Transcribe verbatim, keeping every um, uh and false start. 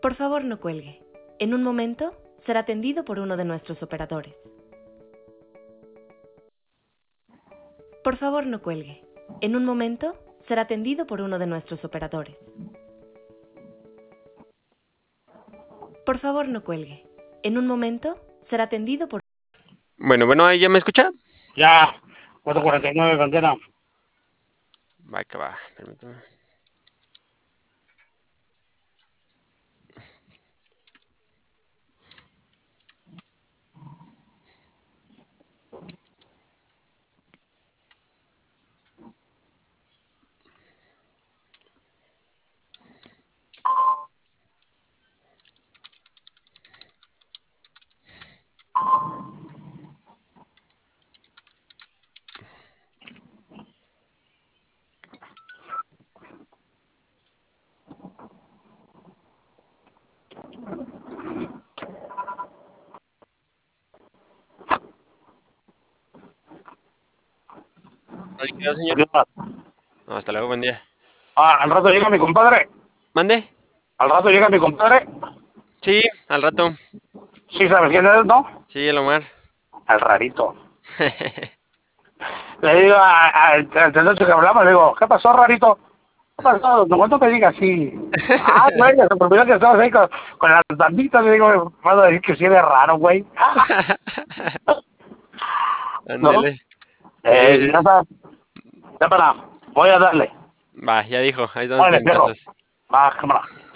Por favor, no cuelgue. En un momento será atendido por uno de nuestros operadores. Por favor, no cuelgue. En un momento será atendido por uno de nuestros operadores. Por favor, no cuelgue. En un momento será atendido por... Bueno, bueno, ¿ahí ya me escucha? Ya, cuatro cuarenta y nueve, Cantera. Va, que va, permítame. Ahí quedó, señor. No, hasta luego, buen día. Ah, al rato llega mi compadre. ¿Mande? Al rato llega mi compadre. Sí, al rato. Sí, ¿sabes quién es, no? Sí, el Omar. El rarito. Le digo al noche que hablamos, le digo, ¿qué pasó, rarito? ¿Qué pasó? No cuento que diga así. Ah, güey, se me olvidó que estabas ahí con, con las tanditas. Le digo, me vas a decir que sí eres raro, güey. ¿No? Ándele. Eh, Sí, ya está. Ya para. Voy a darle. va, ya dijo. Ahí estamos Vale, fierro. pendientes. Va, cámara.